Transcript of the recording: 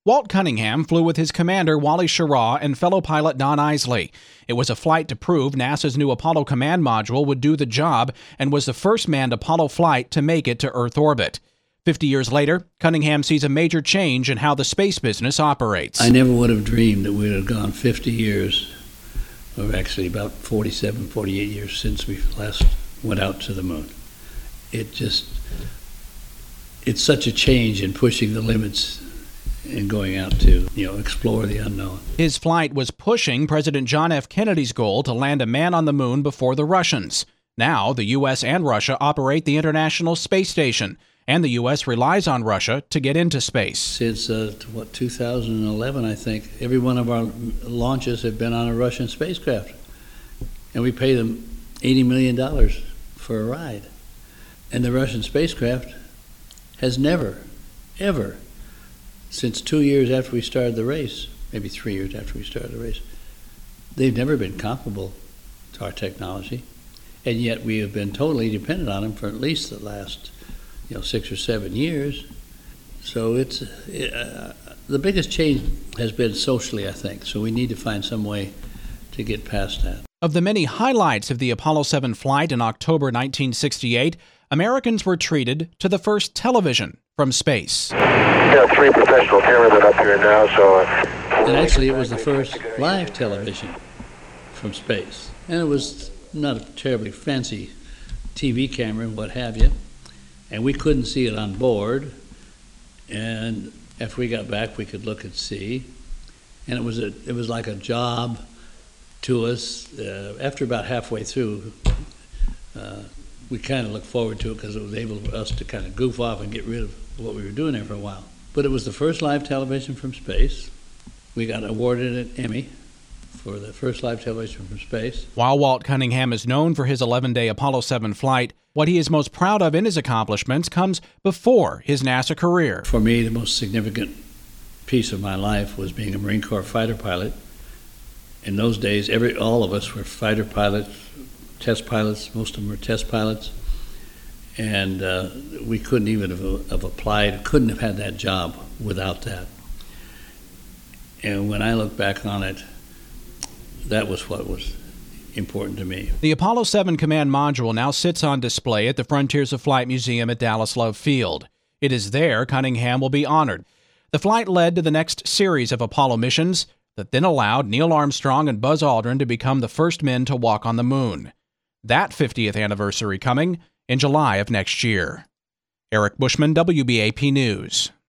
Walt Cunningham flew with his commander Wally Schirra and fellow pilot Don Isley. It was a flight to prove NASA's new Apollo Command Module would do the job and was the first manned Apollo flight to make it to Earth orbit. 50 years later, Cunningham sees a major change in how the space business operates. I never would have dreamed that we would have gone 50 years, or actually about 47, 48 years since we last went out to the moon. It's such a change in pushing the limits and going out to, explore the unknown. His flight was pushing President John F. Kennedy's goal to land a man on the moon before the Russians. Now, the U.S. and Russia operate the International Space Station, and the U.S. relies on Russia to get into space. Since, 2011, I think, every one of our launches have been on a Russian spacecraft. And we pay them $80 million for a ride. And the Russian spacecraft has never, ever, since 2 years after we started the race, maybe 3 years after we started the race, they've never been comparable to our technology. And yet we have been totally dependent on them for at least the last 6 or 7 years. So the biggest change has been socially, I think. So we need to find some way to get past that. Of the many highlights of the Apollo 7 flight in October 1968, Americans were treated to the first television from space. Got 3 professional cameramen up here now, so... And actually, it was the first live television from space. And it was not a terribly fancy TV camera and what have you. And we couldn't see it on board. And after we got back, we could look and see. And it was like a job to us. After about halfway through, we kind of looked forward to it because it was able for us to kind of goof off and get rid of what we were doing there for a while. But it was the first live television from space. We got awarded an Emmy for the first live television from space. While Walt Cunningham is known for his 11-day Apollo 7 flight, what he is most proud of in his accomplishments comes before his NASA career. For me, the most significant piece of my life was being a Marine Corps fighter pilot. In those days, all of us were fighter pilots, test pilots. Most of them were test pilots. And we couldn't even have applied, couldn't have had that job without that. And when I look back on it, that was what was important to me. The Apollo 7 Command Module now sits on display at the Frontiers of Flight Museum at Dallas Love Field. It is there Cunningham will be honored. The flight led to the next series of Apollo missions that then allowed Neil Armstrong and Buzz Aldrin to become the first men to walk on the moon. That 50th anniversary coming in July of next year. Eric Bushman, WBAP News.